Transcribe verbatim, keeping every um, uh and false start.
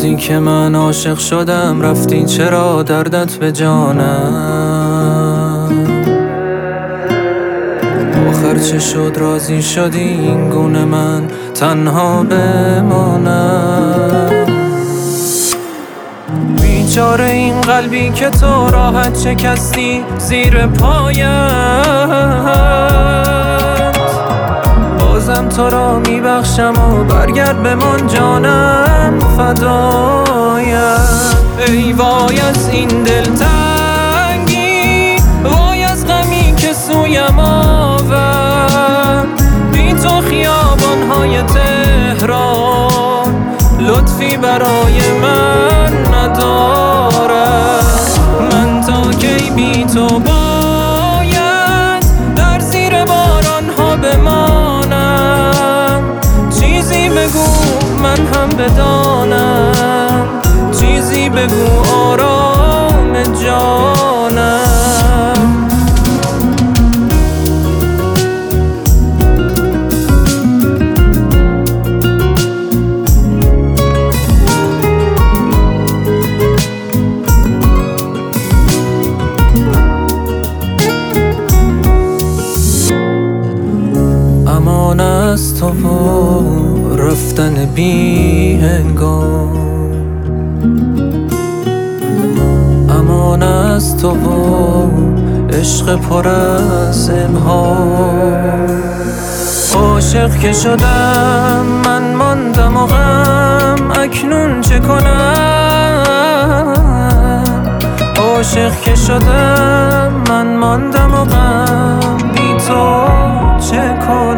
وقتی که من عاشق شدم رفتی چرا دردت به جانم؟ آخر چه شد راضی شدی این گونه من تنها بمانم؟ بیچاره این قلبی که تو راحت شکستی زیر پایت، بازم تو را میبخشم و برگرد بمان جانم فدایت. ای وای از این دلتنگی، وای از غمی که سویم آورد، بی تو خیابانهای تهران لطفی برای من ندارد. من تا کی بی تو باید در زیر بارانها بمانم؟ چیزی بگو من هم بدانم، چیزی بگو آرام جانم. امان از تو و رفتن بی هنگام، امان از تو و عشق پر از ابهام. عاشق که شدم من ماندم و غم اکنون چه کنم؟ عاشق که شدم من ماندم و غم بی تو چه کنم؟